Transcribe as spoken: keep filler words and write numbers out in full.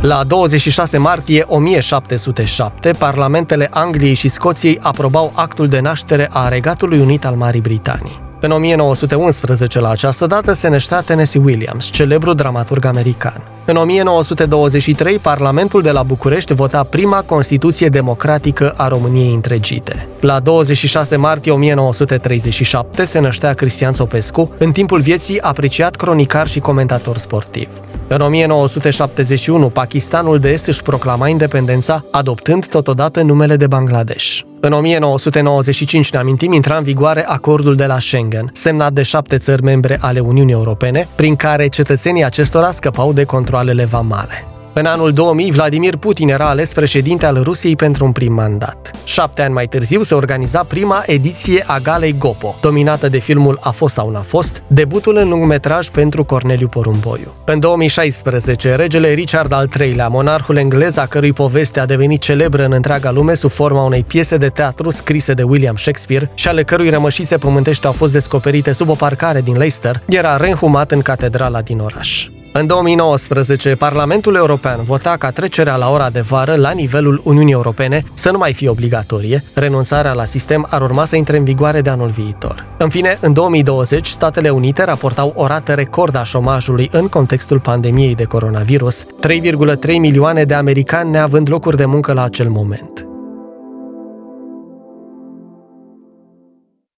La douăzeci și șase martie o mie șapte sute șapte, parlamentele Angliei și Scoției aprobau actul de naștere a Regatului Unit al Marii Britanii. În o mie nouă sute unsprezece, la această dată, se năștea Tennessee Williams, celebru dramaturg american. În o mie nouă sute douăzeci și trei, Parlamentul de la București vota prima Constituție democratică a României întregite. La douăzeci și șase martie o mie nouă sute treizeci și șapte se năștea Cristian Țopescu, în timpul vieții apreciat cronicar și comentator sportiv. În o mie nouă sute șaptezeci și unu, Pakistanul de Est își proclama independența, adoptând totodată numele de Bangladesh. În o mie nouă sute nouăzeci și cinci, ne amintim, intra în vigoare acordul de la Schengen, semnat de șapte țări membre ale Uniunii Europene, prin care cetățenii acestora scăpau de controalele vamale. În anul două mii, Vladimir Putin era ales președinte al Rusiei pentru un prim mandat. Șapte ani mai târziu se organiza prima ediție a Galei Gopo, dominată de filmul A fost sau n-a fost, debutul în lungmetraj pentru Corneliu Porumboiu. În două mii șaisprezece, regele Richard al treilea, monarhul englez a cărui poveste a devenit celebră în întreaga lume sub forma unei piese de teatru scrise de William Shakespeare și ale cărui rămășițe pământești au fost descoperite sub o parcare din Leicester, era reînhumat în catedrala din oraș. În două mii nouăsprezece, Parlamentul European vota ca trecerea la ora de vară la nivelul Uniunii Europene să nu mai fie obligatorie, renunțarea la sistem ar urma să intre în vigoare de anul viitor. În fine, în două mii douăzeci, Statele Unite raportau o rată record a șomajului în contextul pandemiei de coronavirus, trei virgulă trei milioane de americani neavând locuri de muncă la acel moment.